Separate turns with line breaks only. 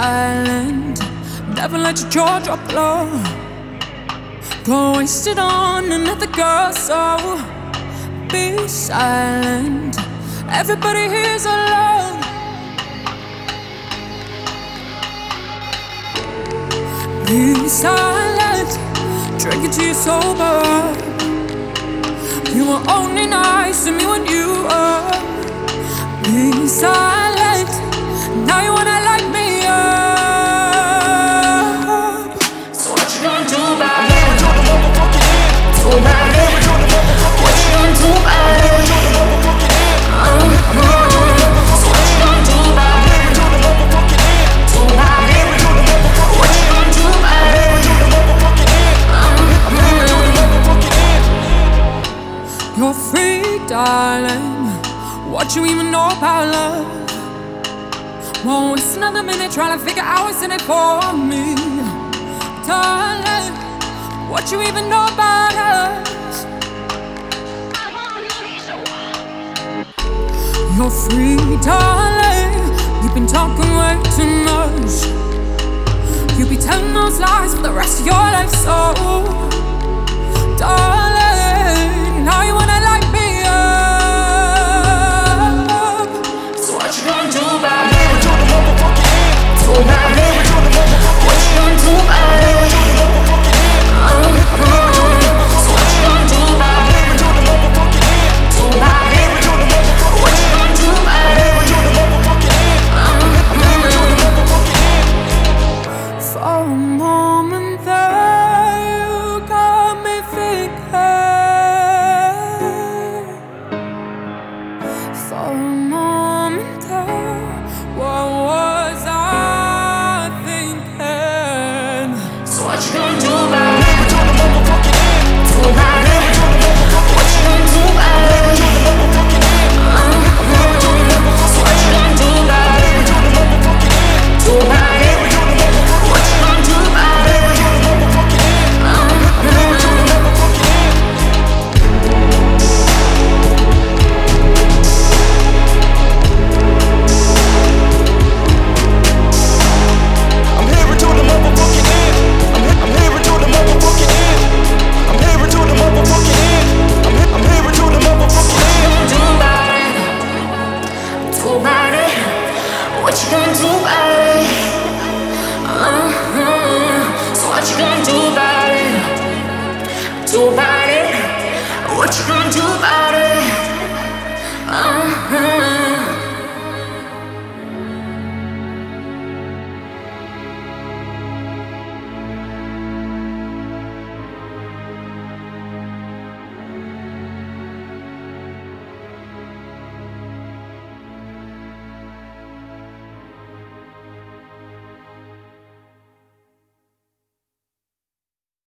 silent. Never let your jaw drop low. Go waste it on another girl, so be silent. Everybody here's alone. Be silent. Drink it till you're sober. You were only nice to me when you were. Be silent. Now you wanna light me up. So what you gonna do about it? Do about it. What you gonna do about it? So what you gonna do about it? Do about it. What you gonna do about it? You're free, darling. What you even know about love? Won't waste another minute trying to figure out what's in it for me, darling. What you even know about us? You're free, darling. You've been talking way too much. You'll be telling those lies for the rest of your life, so